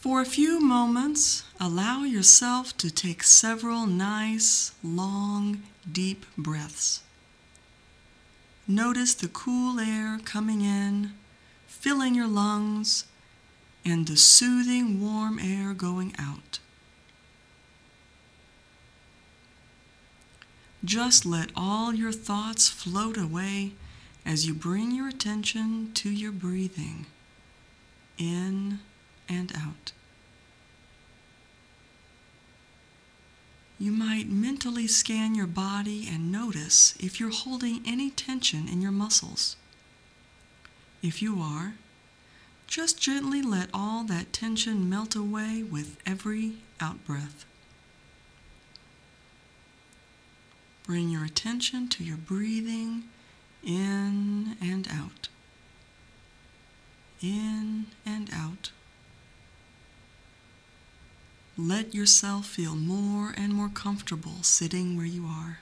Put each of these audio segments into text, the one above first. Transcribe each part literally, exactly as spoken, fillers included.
For a few moments, allow yourself to take several nice, long, deep breaths. Notice the cool air coming in, filling your lungs, and the soothing, warm air going out. Just let all your thoughts float away as you bring your attention to your breathing, in and out. You might mentally scan your body and notice if you're holding any tension in your muscles. If you are, just gently let all that tension melt away with every out-breath. Bring your attention to your breathing in and out. In and out. Let yourself feel more and more comfortable sitting where you are.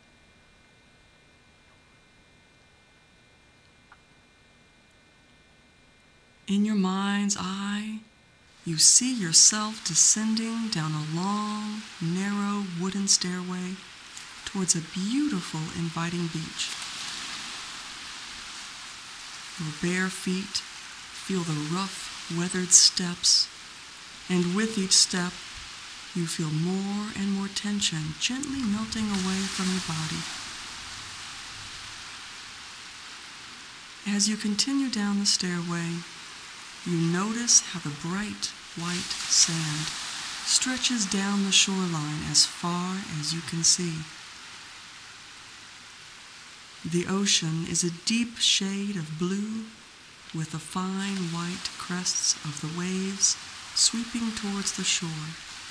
In your mind's eye, you see yourself descending down a long, narrow wooden stairway towards a beautiful, inviting beach. Your bare feet feel the rough, weathered steps, and with each step, you feel more and more tension gently melting away from your body. As you continue down the stairway, you notice how the bright, white sand stretches down the shoreline as far as you can see. The ocean is a deep shade of blue with the fine white crests of the waves sweeping towards the shore.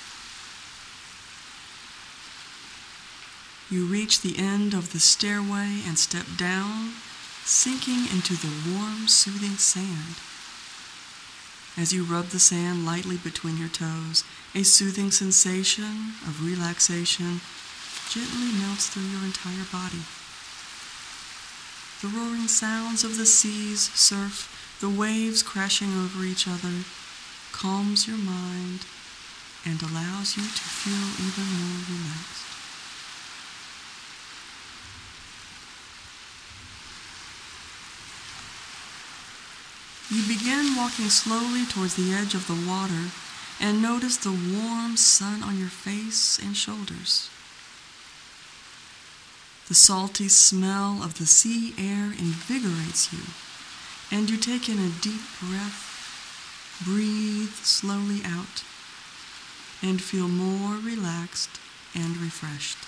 You reach the end of the stairway and step down, sinking into the warm, soothing sand. As you rub the sand lightly between your toes, a soothing sensation of relaxation gently melts through your entire body. The roaring sounds of the sea's surf, the waves crashing over each other, calms your mind and allows you to feel even more relaxed. You begin walking slowly towards the edge of the water and notice the warm sun on your face and shoulders. The salty smell of the sea air invigorates you, and you take in a deep breath, breathe slowly out, and feel more relaxed and refreshed.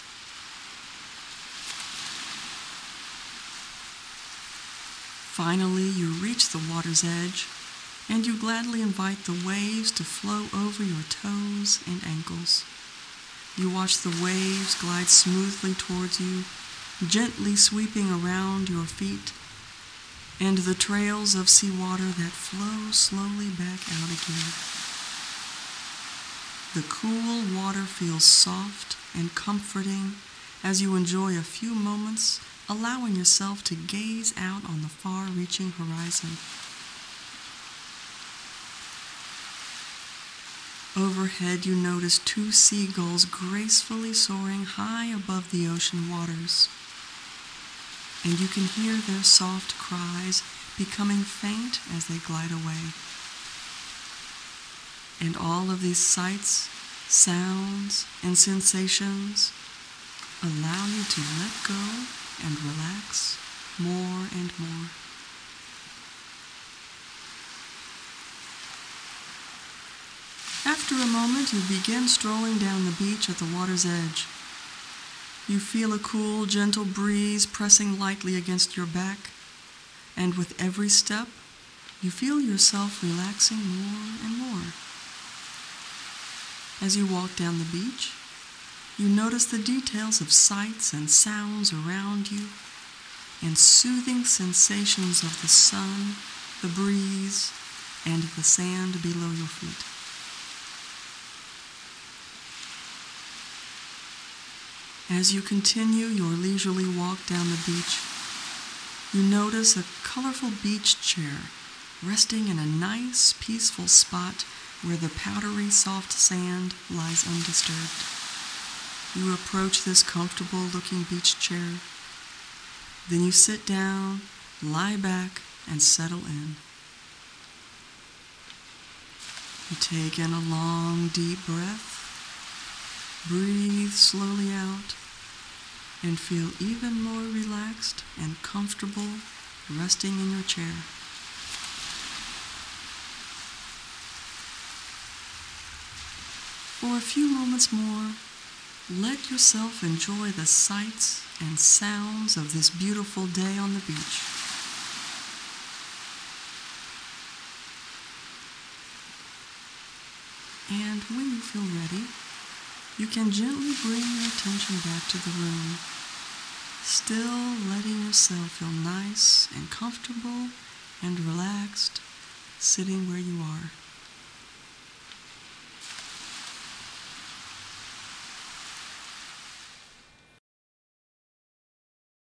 Finally, you reach the water's edge, and you gladly invite the waves to flow over your toes and ankles. You watch the waves glide smoothly towards you, gently sweeping around your feet, and the trails of seawater that flow slowly back out again. The cool water feels soft and comforting as you enjoy a few moments, allowing yourself to gaze out on the far-reaching horizon. Overhead, you notice two seagulls gracefully soaring high above the ocean waters, and you can hear their soft cries becoming faint as they glide away. And all of these sights, sounds, and sensations allow you to let go and relax more and more. After a moment, you begin strolling down the beach at the water's edge. You feel a cool, gentle breeze pressing lightly against your back, and with every step, you feel yourself relaxing more and more. As you walk down the beach, you notice the details of sights and sounds around you, and soothing sensations of the sun, the breeze, and the sand below your feet. As you continue your leisurely walk down the beach, you notice a colorful beach chair resting in a nice, peaceful spot where the powdery soft sand lies undisturbed. You approach this comfortable-looking beach chair. Then you sit down, lie back, and settle in. You take in a long, deep breath, breathe slowly out, and feel even more relaxed and comfortable resting in your chair. For a few moments more, let yourself enjoy the sights and sounds of this beautiful day on the beach. And when you feel ready, you can gently bring your attention back to the room, still letting yourself feel nice and comfortable and relaxed, sitting where you are.